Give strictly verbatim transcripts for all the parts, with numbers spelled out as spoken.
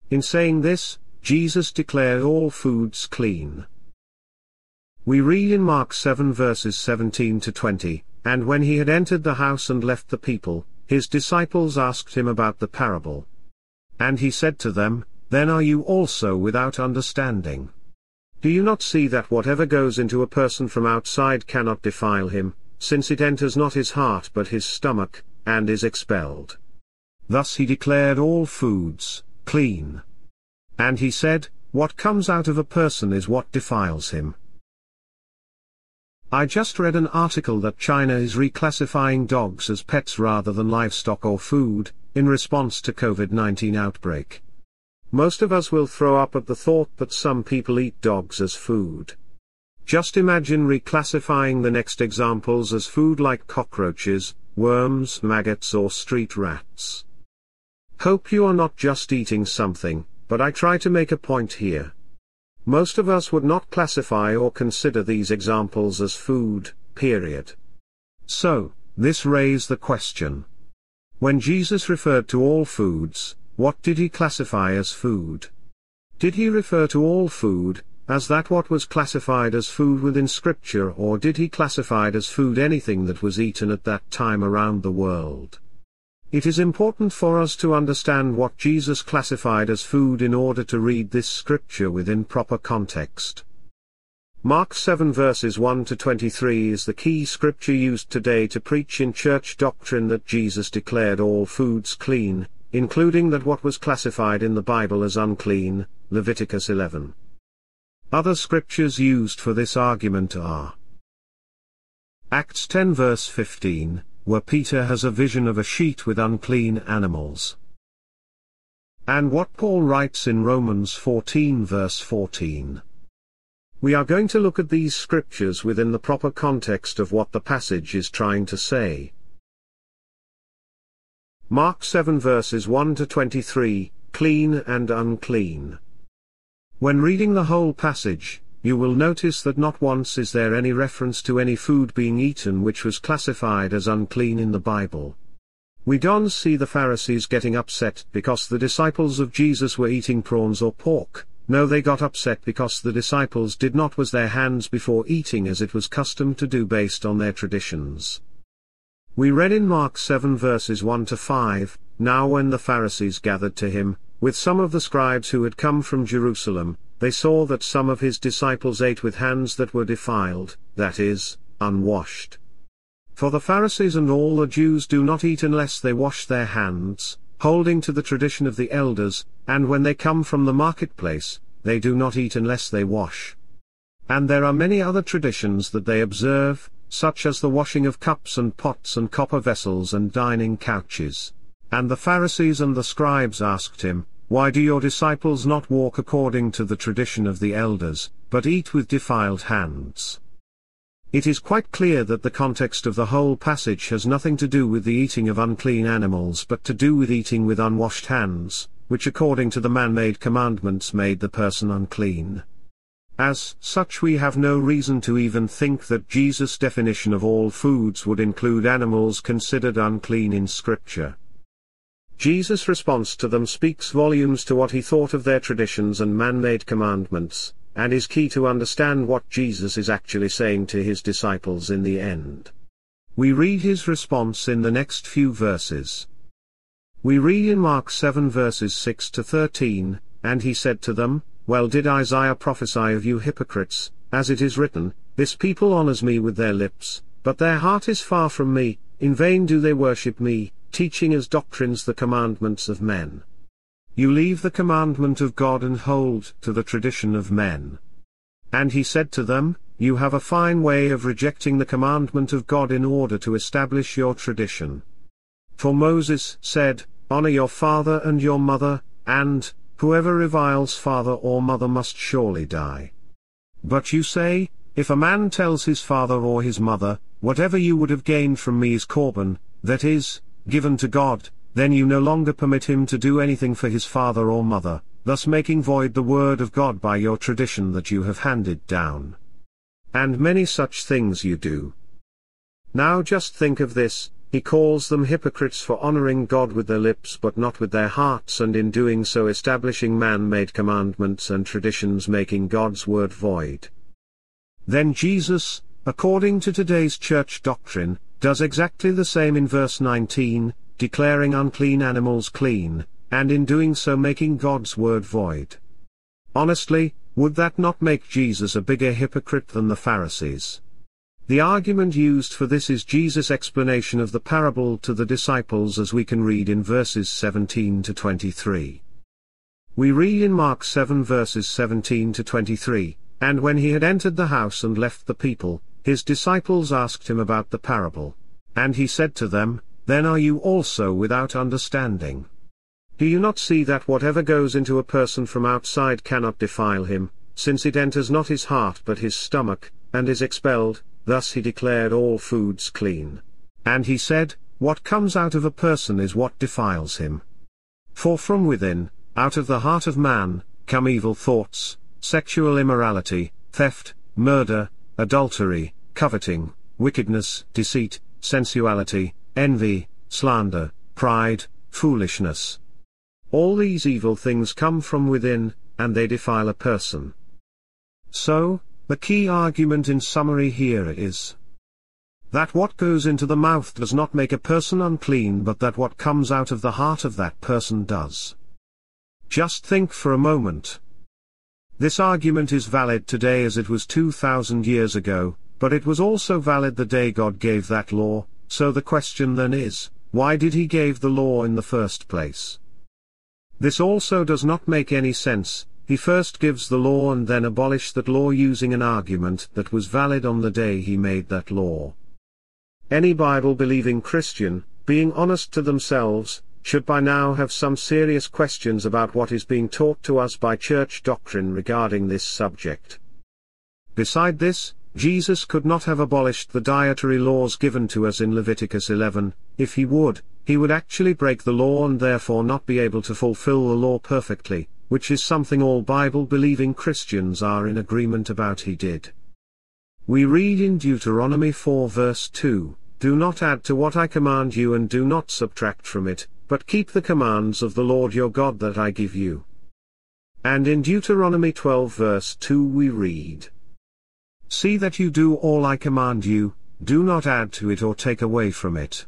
In saying this, Jesus declared all foods clean. We read in Mark seven verses seventeen to twenty, "And when he had entered the house and left the people, his disciples asked him about the parable. And he said to them, Then are you also without understanding? Do you not see that whatever goes into a person from outside cannot defile him, since it enters not his heart but his stomach, and is expelled? Thus he declared all foods clean. And he said, What comes out of a person is what defiles him." I just read an article that China is reclassifying dogs as pets rather than livestock or food, in response to COVID nineteen outbreak. Most of us will throw up at the thought that some people eat dogs as food. Just imagine reclassifying the next examples as food like cockroaches, worms, maggots or street rats. Hope you are not just eating something, but I try to make a point here. Most of us would not classify or consider these examples as food, period. So, this raised the question. When Jesus referred to all foods, what did he classify as food? Did he refer to all food, as that what was classified as food within Scripture, or did he classify as food anything that was eaten at that time around the world? It is important for us to understand what Jesus classified as food in order to read this scripture within proper context. Mark seven verses one to twenty-three is the key scripture used today to preach in church doctrine that Jesus declared all foods clean, including that what was classified in the Bible as unclean, Leviticus eleven. Other scriptures used for this argument are Acts ten verse fifteen, where Peter has a vision of a sheet with unclean animals. And what Paul writes in Romans fourteen verse fourteen. We are going to look at these scriptures within the proper context of what the passage is trying to say. Mark seven verses one to twenty-three, clean and unclean. When reading the whole passage, you will notice that not once is there any reference to any food being eaten which was classified as unclean in the Bible. We don't see the Pharisees getting upset because the disciples of Jesus were eating prawns or pork. No, they got upset because the disciples did not wash their hands before eating as it was custom to do based on their traditions. We read in Mark seven verses one to five, "Now when the Pharisees gathered to him, with some of the scribes who had come from Jerusalem, they saw that some of his disciples ate with hands that were defiled, that is, unwashed. For the Pharisees and all the Jews do not eat unless they wash their hands, holding to the tradition of the elders, and when they come from the marketplace, they do not eat unless they wash. And there are many other traditions that they observe, such as the washing of cups and pots and copper vessels and dining couches. And the Pharisees and the scribes asked him, Why do your disciples not walk according to the tradition of the elders, but eat with defiled hands?" It is quite clear that the context of the whole passage has nothing to do with the eating of unclean animals but to do with eating with unwashed hands, which according to the man-made commandments made the person unclean. As such, we have no reason to even think that Jesus' definition of all foods would include animals considered unclean in Scripture. Jesus' response to them speaks volumes to what he thought of their traditions and man-made commandments, and is key to understand what Jesus is actually saying to his disciples in the end. We read his response in the next few verses. We read in Mark seven verses six to thirteen, "And he said to them, Well did Isaiah prophesy of you hypocrites, as it is written, This people honors me with their lips, but their heart is far from me, in vain do they worship me, teaching as doctrines the commandments of men. You leave the commandment of God and hold to the tradition of men. And he said to them, You have a fine way of rejecting the commandment of God in order to establish your tradition. For Moses said, Honor your father and your mother, and, whoever reviles father or mother must surely die. But you say, If a man tells his father or his mother, Whatever you would have gained from me is Corban, that is, given to God, then you no longer permit him to do anything for his father or mother, thus making void the word of God by your tradition that you have handed down. And many such things you do. Now just think of this, he calls them hypocrites for honoring God with their lips but not with their hearts, and in doing so establishing man-made commandments and traditions, making God's word void. Then Jesus, according to today's church doctrine, does exactly the same in verse nineteen, declaring unclean animals clean, and in doing so making God's word void. Honestly, would that not make Jesus a bigger hypocrite than the Pharisees? The argument used for this is Jesus' explanation of the parable to the disciples, as we can read in verses seventeen to twenty-three. We read in Mark seven verses seventeen to twenty-three, "And when he had entered the house and left the people, his disciples asked him about the parable. And he said to them, Then are you also without understanding? Do you not see that whatever goes into a person from outside cannot defile him, since it enters not his heart but his stomach, and is expelled? Thus he declared all foods clean. And he said, What comes out of a person is what defiles him. For from within, out of the heart of man, come evil thoughts, sexual immorality, theft, murder, adultery, coveting, wickedness, deceit, sensuality, envy, slander, pride, foolishness. All these evil things come from within, and they defile a person." So, the key argument in summary here is that what goes into the mouth does not make a person unclean, but that what comes out of the heart of that person does. Just think for a moment. This argument is valid today as it was two thousand years ago, but it was also valid the day God gave that law. So the question then is, why did he give the law in the first place? This also does not make any sense. He first gives the law and then abolished that law using an argument that was valid on the day he made that law. Any Bible-believing Christian, being honest to themselves, should by now have some serious questions about what is being taught to us by church doctrine regarding this subject. Beside this, Jesus could not have abolished the dietary laws given to us in Leviticus eleven. If he would, he would actually break the law and therefore not be able to fulfill the law perfectly, which is something all Bible-believing Christians are in agreement about he did. We read in Deuteronomy four verse two, "Do not add to what I command you and do not subtract from it, but keep the commands of the Lord your God that I give you." And in Deuteronomy twelve verse two we read, "See that you do all I command you, do not add to it or take away from it."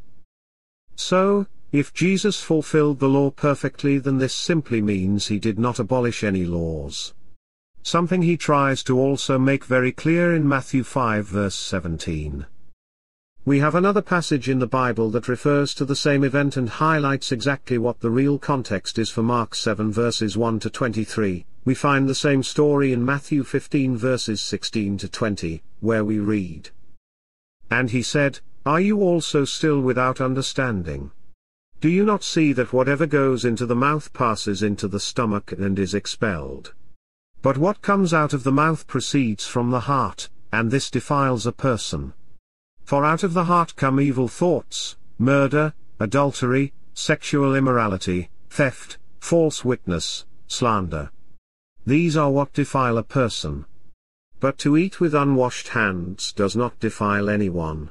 So, if Jesus fulfilled the law perfectly, then this simply means he did not abolish any laws. Something he tries to also make very clear in Matthew five verse seventeen. We have another passage in the Bible that refers to the same event and highlights exactly what the real context is for Mark seven verses one to twenty-three. We find the same story in Matthew fifteen verses sixteen to twenty, where we read, "And he said, Are you also still without understanding? Do you not see that whatever goes into the mouth passes into the stomach and is expelled? But what comes out of the mouth proceeds from the heart, and this defiles a person. For out of the heart come evil thoughts, murder, adultery, sexual immorality, theft, false witness, slander. These are what defile a person. But to eat with unwashed hands does not defile anyone."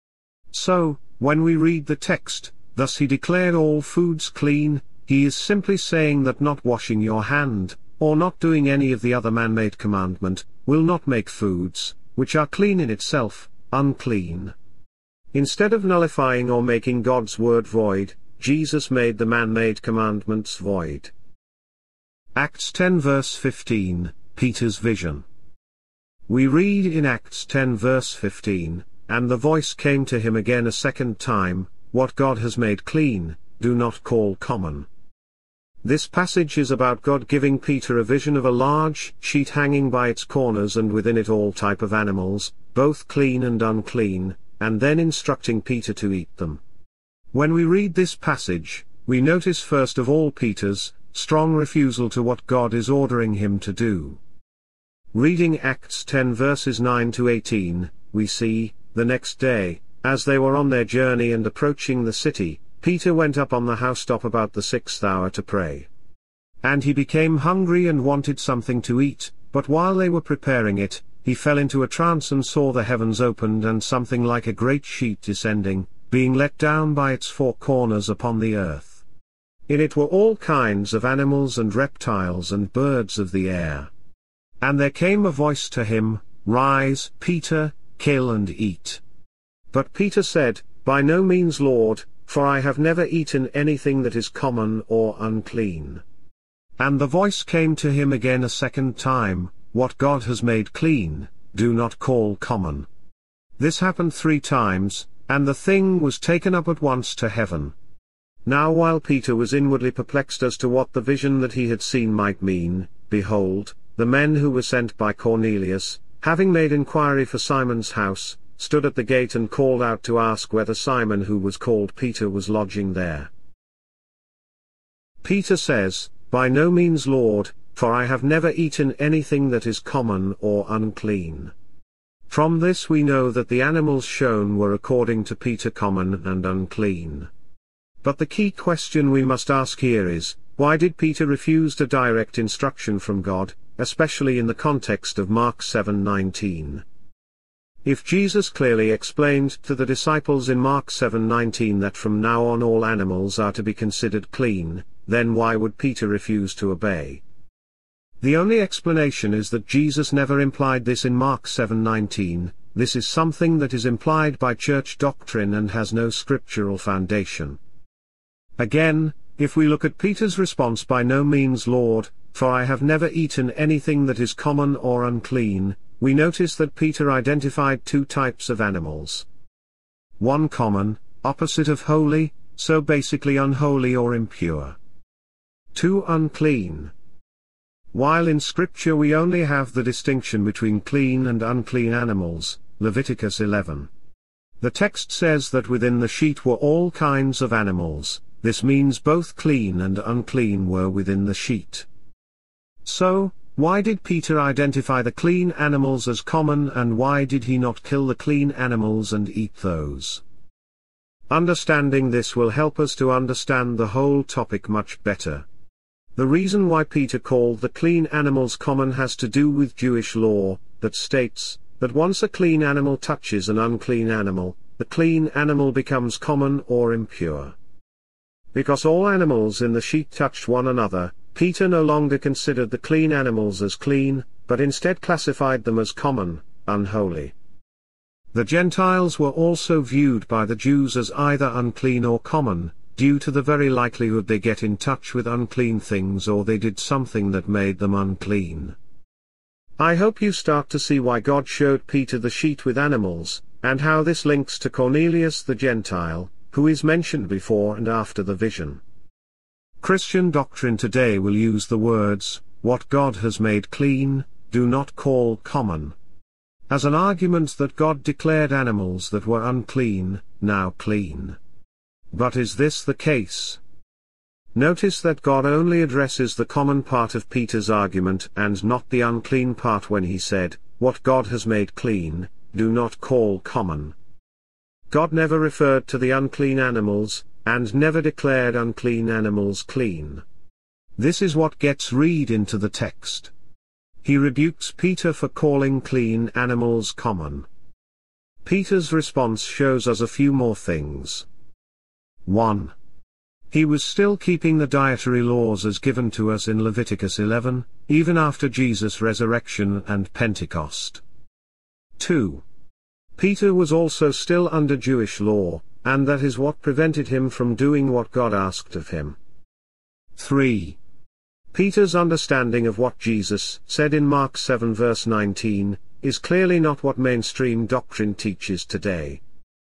So, when we read the text, "Thus he declared all foods clean," he is simply saying that not washing your hand, or not doing any of the other man-made commandment, will not make foods, which are clean in itself, unclean. Instead of nullifying or making God's word void, Jesus made the man-made commandments void. Acts ten verse fifteen, Peter's vision. We read in Acts ten verse fifteen, "And the voice came to him again a second time, What God has made clean, do not call common." This passage is about God giving Peter a vision of a large sheet hanging by its corners and within it all type of animals, both clean and unclean, and then instructing Peter to eat them. When we read this passage, we notice first of all Peter's strong refusal to what God is ordering him to do. Reading Acts ten verses nine to eighteen, we see, "The next day, as they were on their journey and approaching the city, Peter went up on the housetop about the sixth hour to pray. And he became hungry and wanted something to eat, but while they were preparing it, he fell into a trance and saw the heavens opened and something like a great sheet descending, being let down by its four corners upon the earth. In it were all kinds of animals and reptiles and birds of the air. And there came a voice to him, Rise, Peter, kill and eat. But Peter said, By no means, Lord, for I have never eaten anything that is common or unclean. And the voice came to him again a second time, What God has made clean, do not call common. This happened three times, and the thing was taken up at once to heaven. Now while Peter was inwardly perplexed as to what the vision that he had seen might mean, behold, the men who were sent by Cornelius, having made inquiry for Simon's house, stood at the gate and called out to ask whether Simon who was called Peter was lodging there. Peter says, By no means, Lord, for I have never eaten anything that is common or unclean. From this we know that the animals shown were according to Peter common and unclean. But the key question we must ask here is, why did Peter refuse a direct instruction from God, especially in the context of Mark seven nineteen? If Jesus clearly explained to the disciples in Mark seven nineteen that from now on all animals are to be considered clean, then why would Peter refuse to obey? The only explanation is that Jesus never implied this in Mark seven nineteen. This is something that is implied by church doctrine and has no scriptural foundation. Again, if we look at Peter's response, By no means, Lord, for I have never eaten anything that is common or unclean, we notice that Peter identified two types of animals. One common, opposite of holy, so basically unholy or impure. Two unclean. While in Scripture we only have the distinction between clean and unclean animals, Leviticus eleven. The text says that within the sheet were all kinds of animals. This means both clean and unclean were within the sheet. So, why did Peter identify the clean animals as common, and why did he not kill the clean animals and eat those? Understanding this will help us to understand the whole topic much better. The reason why Peter called the clean animals common has to do with Jewish law, that states, that once a clean animal touches an unclean animal, the clean animal becomes common or impure. Because all animals in the sheet touched one another, Peter no longer considered the clean animals as clean, but instead classified them as common, unholy. The Gentiles were also viewed by the Jews as either unclean or common, due to the very likelihood they get in touch with unclean things or they did something that made them unclean. I hope you start to see why God showed Peter the sheet with animals, and how this links to Cornelius the Gentile, who is mentioned before and after the vision. Christian doctrine today will use the words, what God has made clean, do not call common, as an argument that God declared animals that were unclean, now clean. But is this the case? Notice that God only addresses the common part of Peter's argument and not the unclean part when he said, what God has made clean, do not call common. God never referred to the unclean animals, and never declared unclean animals clean. This is what gets read into the text. He rebukes Peter for calling clean animals common. Peter's response shows us a few more things. one. He was still keeping the dietary laws as given to us in Leviticus eleven, even after Jesus' resurrection and Pentecost. two. Peter was also still under Jewish law, and that is what prevented him from doing what God asked of him. three. Peter's understanding of what Jesus said in Mark seven verse nineteen, is clearly not what mainstream doctrine teaches today.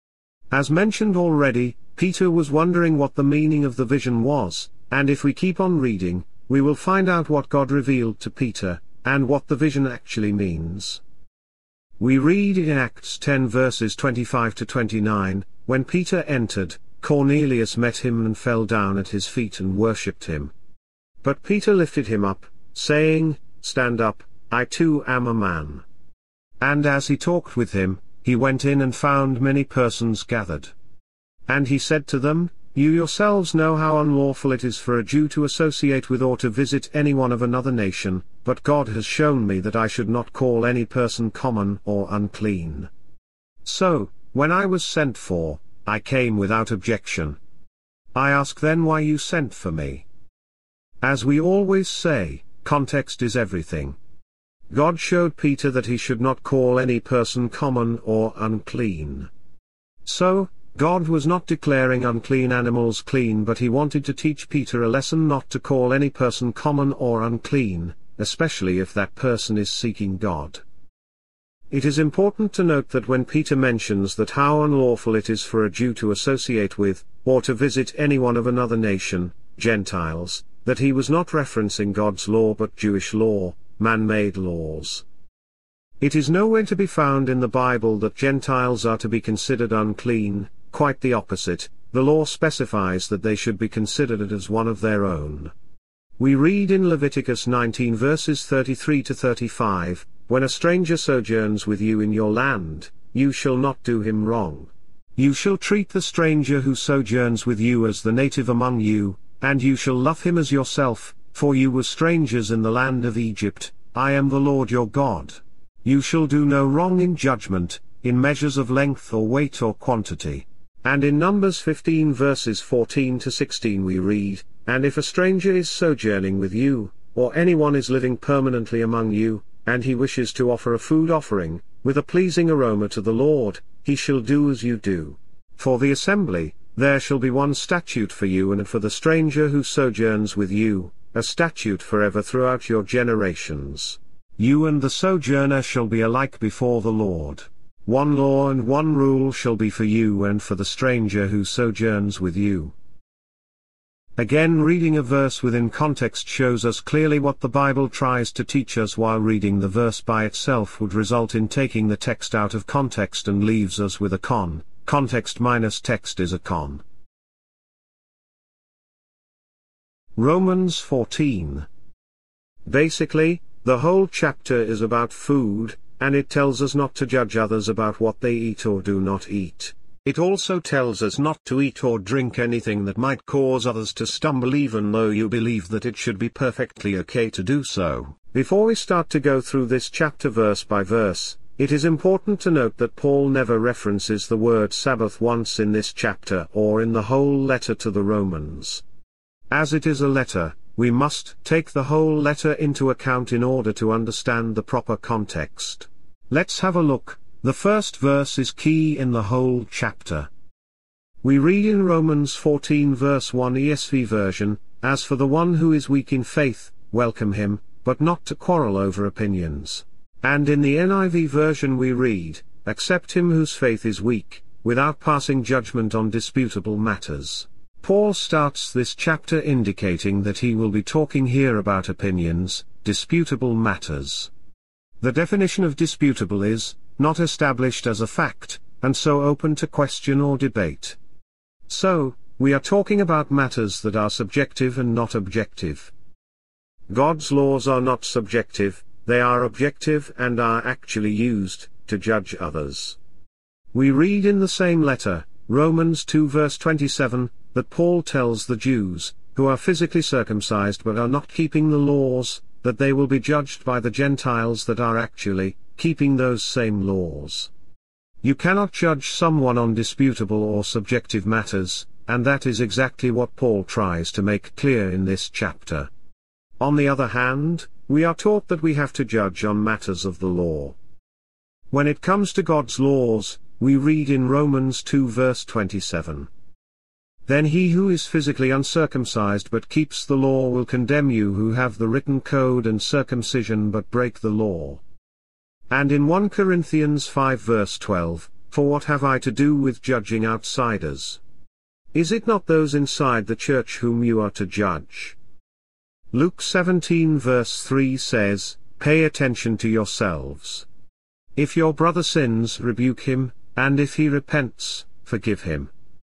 As mentioned already, Peter was wondering what the meaning of the vision was, and if we keep on reading, we will find out what God revealed to Peter, and what the vision actually means. We read in Acts ten verses twenty-five to twenty-nine, when Peter entered, Cornelius met him and fell down at his feet and worshipped him. But Peter lifted him up, saying, Stand up, I too am a man. And as he talked with him, he went in and found many persons gathered. And he said to them, You yourselves know how unlawful it is for a Jew to associate with or to visit anyone of another nation, but God has shown me that I should not call any person common or unclean. So, when I was sent for, I came without objection. I ask then why you sent for me. As we always say, context is everything. God showed Peter that he should not call any person common or unclean. So, God was not declaring unclean animals clean, but he wanted to teach Peter a lesson not to call any person common or unclean, especially if that person is seeking God. It is important to note that when Peter mentions that how unlawful it is for a Jew to associate with, or to visit anyone of another nation, Gentiles, that he was not referencing God's law but Jewish law, man-made laws. It is nowhere to be found in the Bible that Gentiles are to be considered unclean, quite the opposite. The law specifies that they should be considered as one of their own. We read in Leviticus nineteen verses thirty-three to thirty-five, "When a stranger sojourns with you in your land, you shall not do him wrong. You shall treat the stranger who sojourns with you as the native among you, and you shall love him as yourself, for you were strangers in the land of Egypt. I am the Lord your God. You shall do no wrong in judgment, in measures of length or weight or quantity." And in Numbers fifteen verses fourteen to sixteen we read, "And if a stranger is sojourning with you, or anyone is living permanently among you, and he wishes to offer a food offering, with a pleasing aroma to the Lord, he shall do as you do. For the assembly, there shall be one statute for you and for the stranger who sojourns with you, a statute forever throughout your generations. You and the sojourner shall be alike before the Lord. One law and one rule shall be for you and for the stranger who sojourns with you." Again, reading a verse within context shows us clearly what the Bible tries to teach us, while reading the verse by itself would result in taking the text out of context and leaves us with a con. Context minus text is a con. Romans fourteen. Basically, the whole chapter is about food, and it tells us not to judge others about what they eat or do not eat. It also tells us not to eat or drink anything that might cause others to stumble, even though you believe that it should be perfectly okay to do so. Before we start to go through this chapter verse by verse, it is important to note that Paul never references the word Sabbath once in this chapter or in the whole letter to the Romans. As it is a letter, we must take the whole letter into account in order to understand the proper context. Let's have a look. The first verse is key in the whole chapter. We read in Romans fourteen verse one E S V version, "As for the one who is weak in faith, welcome him, but not to quarrel over opinions." And in the N I V version we read, "Accept him whose faith is weak, without passing judgment on disputable matters." Paul starts this chapter indicating that he will be talking here about opinions, disputable matters. The definition of disputable is, not established as a fact, and so open to question or debate. So, we are talking about matters that are subjective and not objective. God's laws are not subjective, they are objective and are actually used to judge others. We read in the same letter, Romans two verse twenty-seven, that Paul tells the Jews, who are physically circumcised but are not keeping the laws, that they will be judged by the Gentiles that are actually keeping those same laws. You cannot judge someone on disputable or subjective matters, and that is exactly what Paul tries to make clear in this chapter. On the other hand, we are taught that we have to judge on matters of the law. When it comes to God's laws, we read in Romans two verse twenty-seven. "Then he who is physically uncircumcised but keeps the law will condemn you who have the written code and circumcision but break the law." And in First Corinthians five verse twelve, "For what have I to do with judging outsiders? Is it not those inside the church whom you are to judge?" Luke seventeen verse three says, "Pay attention to yourselves. If your brother sins, rebuke him, and if he repents, forgive him."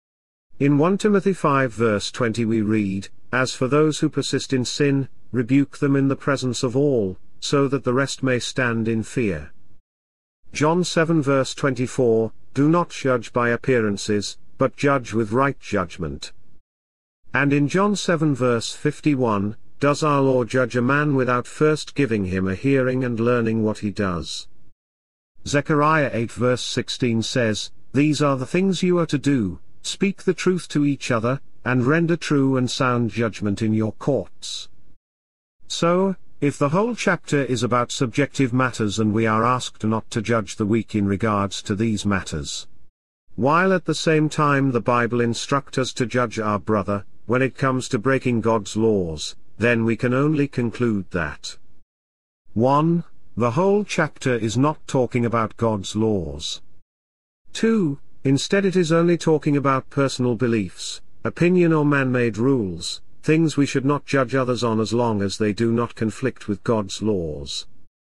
In First Timothy five verse twenty we read, "As for those who persist in sin, rebuke them in the presence of all, so that the rest may stand in fear." John seven verse twenty-four, "Do not judge by appearances, but judge with right judgment." And in John seven verse fifty-one, "Does our law judge a man without first giving him a hearing and learning what he does?" Zechariah eight verse sixteen says, these are the things you are to do: speak the truth to each other, and render true and sound judgment in your courts. So, if the whole chapter is about subjective matters and we are asked not to judge the weak in regards to these matters, while at the same time the Bible instructs us to judge our brother, when it comes to breaking God's laws, then we can only conclude that one. The whole chapter is not talking about God's laws. two. Instead it is only talking about personal beliefs, opinion or man-made rules, things we should not judge others on as long as they do not conflict with God's laws.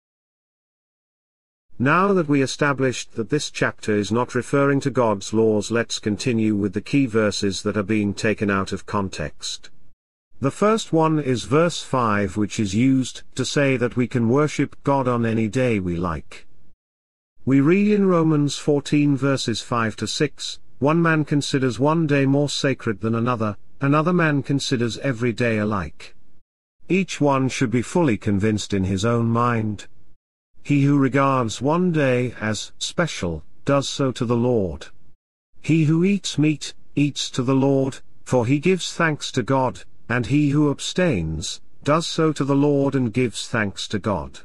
Now that we established that this chapter is not referring to God's laws, let's continue with the key verses that are being taken out of context. The first one is verse five, which is used to say that we can worship God on any day we like. We read in Romans fourteen verses five to six, one man considers one day more sacred than another, another man considers every day alike. Each one should be fully convinced in his own mind. He who regards one day as special, does so to the Lord. He who eats meat, eats to the Lord, for he gives thanks to God, and he who abstains, does so to the Lord and gives thanks to God.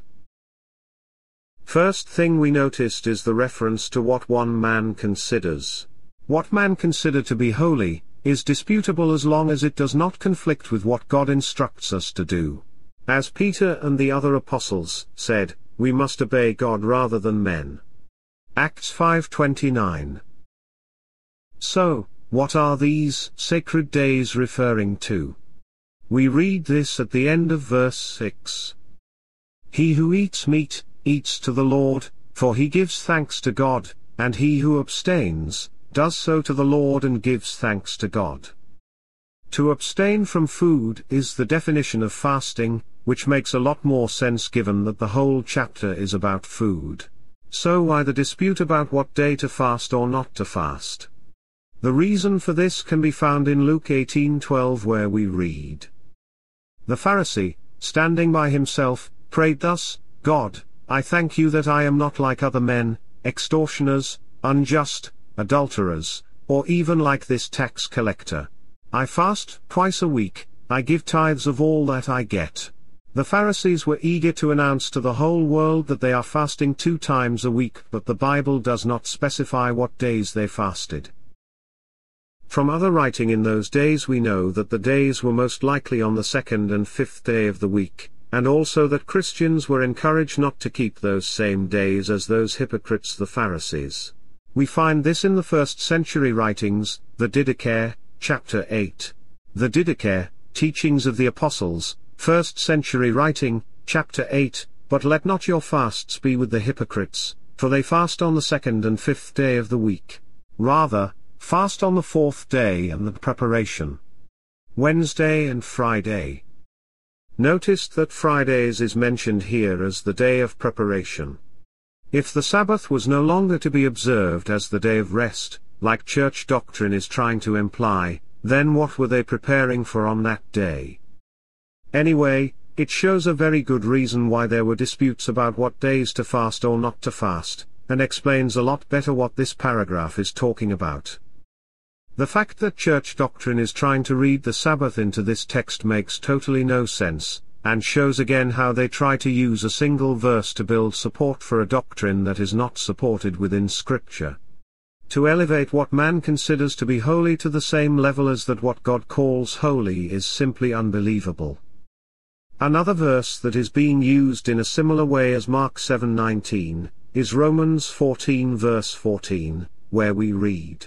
First thing we noticed is the reference to what one man considers. What man consider to be holy, is disputable as long as it does not conflict with what God instructs us to do. As Peter and the other apostles said, we must obey God rather than men. Acts five twenty-nine. So, what are these sacred days referring to? We read this at the end of verse six. He who eats meat, eats to the Lord, for he gives thanks to God, and he who abstains, does so to the Lord and gives thanks to God. To abstain from food is the definition of fasting, which makes a lot more sense given that the whole chapter is about food. So why the dispute about what day to fast or not to fast? The reason for this can be found in Luke eighteen twelve, where we read, the Pharisee, standing by himself, prayed thus, God, I thank you that I am not like other men, extortioners, unjust, adulterers, or even like this tax collector. I fast twice a week, I give tithes of all that I get. The Pharisees were eager to announce to the whole world that they are fasting two times a week, but the Bible does not specify what days they fasted. From other writing in those days we know that the days were most likely on the second and fifth day of the week, and also that Christians were encouraged not to keep those same days as those hypocrites the Pharisees. We find this in the first century writings, the Didache, chapter eight. The Didache, Teachings of the Apostles, first century writing, chapter eight, But let not your fasts be with the hypocrites, for they fast on the second and fifth day of the week. Rather, fast on the fourth day and the preparation. Wednesday and Friday. Notice that Fridays is mentioned here as the day of preparation. If the Sabbath was no longer to be observed as the day of rest, like church doctrine is trying to imply, then what were they preparing for on that day? Anyway, it shows a very good reason why there were disputes about what days to fast or not to fast, and explains a lot better what this paragraph is talking about. The fact that church doctrine is trying to read the Sabbath into this text makes totally no sense, and shows again how they try to use a single verse to build support for a doctrine that is not supported within Scripture. To elevate what man considers to be holy to the same level as that what God calls holy is simply unbelievable. Another verse that is being used in a similar way as Mark seven nineteen, is Romans fourteen verse fourteen, where we read,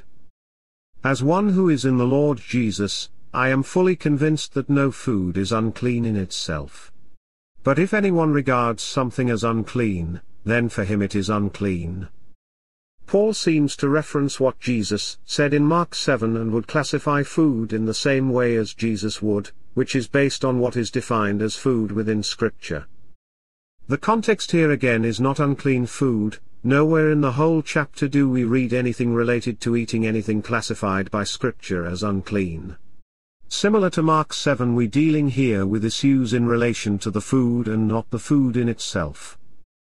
As one who is in the Lord Jesus, I am fully convinced that no food is unclean in itself. But if anyone regards something as unclean, then for him it is unclean. Paul seems to reference what Jesus said in Mark seven and would classify food in the same way as Jesus would, which is based on what is defined as food within Scripture. The context here again is not unclean food. Nowhere in the whole chapter do we read anything related to eating anything classified by Scripture as unclean. Similar to Mark seven, we dealing here with issues in relation to the food and not the food in itself.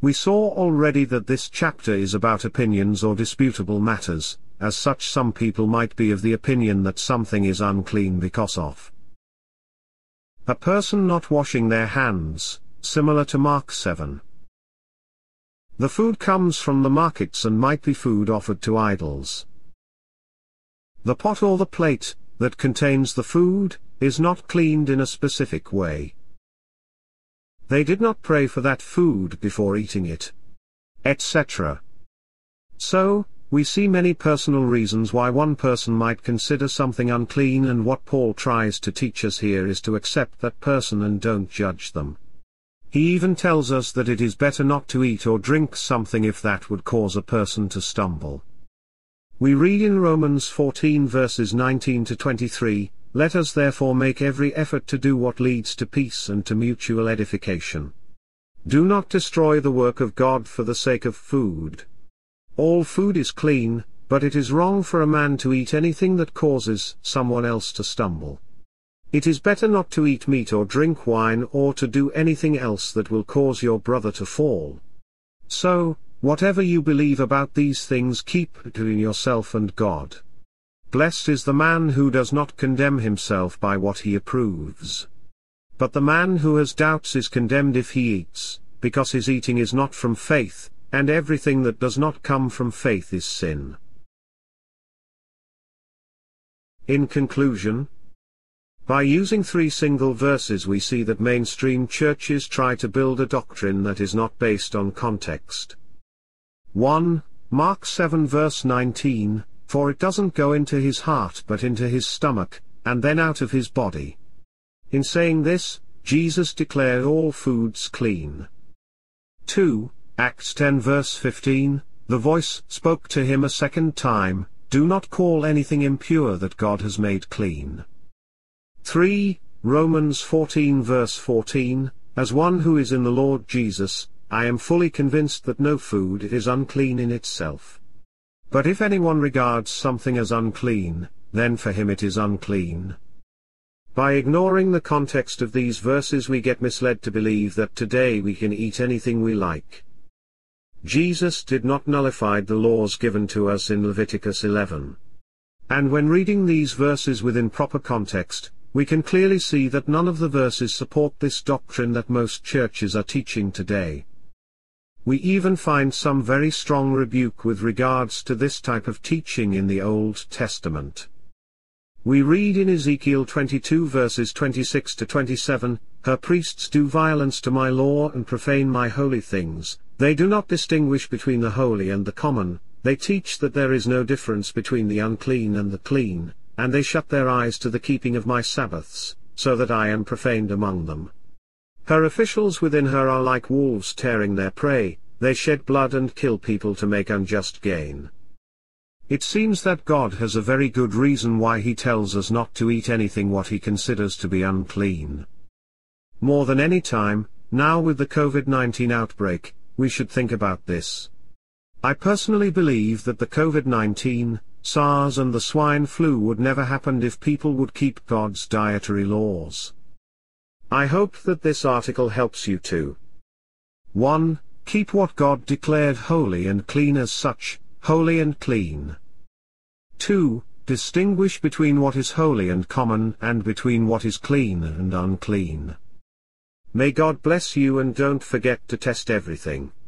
We saw already that this chapter is about opinions or disputable matters. As such, some people might be of the opinion that something is unclean because of a person not washing their hands, similar to Mark seven. The food comes from the markets and might be food offered to idols. The pot or the plate that contains the food is not cleaned in a specific way. They did not pray for that food before eating it, et cetera. So, we see many personal reasons why one person might consider something unclean, and what Paul tries to teach us here is to accept that person and don't judge them. He even tells us that it is better not to eat or drink something if that would cause a person to stumble. We read in Romans fourteen verses nineteen to twenty-three, "Let us therefore make every effort to do what leads to peace and to mutual edification. Do not destroy the work of God for the sake of food. All food is clean, but it is wrong for a man to eat anything that causes someone else to stumble. It is better not to eat meat or drink wine or to do anything else that will cause your brother to fall. So, whatever you believe about these things, keep between yourself and God. Blessed is the man who does not condemn himself by what he approves. But the man who has doubts is condemned if he eats, because his eating is not from faith, and everything that does not come from faith is sin." In conclusion, by using three single verses we see that mainstream churches try to build a doctrine that is not based on context. one. Mark seven verse nineteen, "For it doesn't go into his heart but into his stomach, and then out of his body." In saying this, Jesus declared all foods clean. two. Acts ten verse fifteen, "The voice spoke to him a second time, do not call anything impure that God has made clean." three. Romans fourteen verse fourteen, "As one who is in the Lord Jesus, I am fully convinced that no food is unclean in itself. But if anyone regards something as unclean, then for him it is unclean." By ignoring the context of these verses we get misled to believe that today we can eat anything we like. Jesus did not nullify the laws given to us in Leviticus eleven. And when reading these verses within proper context, we can clearly see that none of the verses support this doctrine that most churches are teaching today. We even find some very strong rebuke with regards to this type of teaching in the Old Testament. We read in Ezekiel twenty-two verses twenty-six to twenty-seven, "Her priests do violence to my law and profane my holy things. They do not distinguish between the holy and the common, they teach that there is no difference between the unclean and the clean, and they shut their eyes to the keeping of my Sabbaths, so that I am profaned among them. Her officials within her are like wolves tearing their prey, they shed blood and kill people to make unjust gain." It seems that God has a very good reason why he tells us not to eat anything what he considers to be unclean. More than any time, now with the COVID nineteen outbreak, we should think about this. I personally believe that the COVID nineteen, SARS and the swine flu would never happen if people would keep God's dietary laws. I hope that this article helps you to one. Keep what God declared holy and clean as such, holy and clean. two. Distinguish between what is holy and common and between what is clean and unclean. May God bless you, and don't forget to test everything.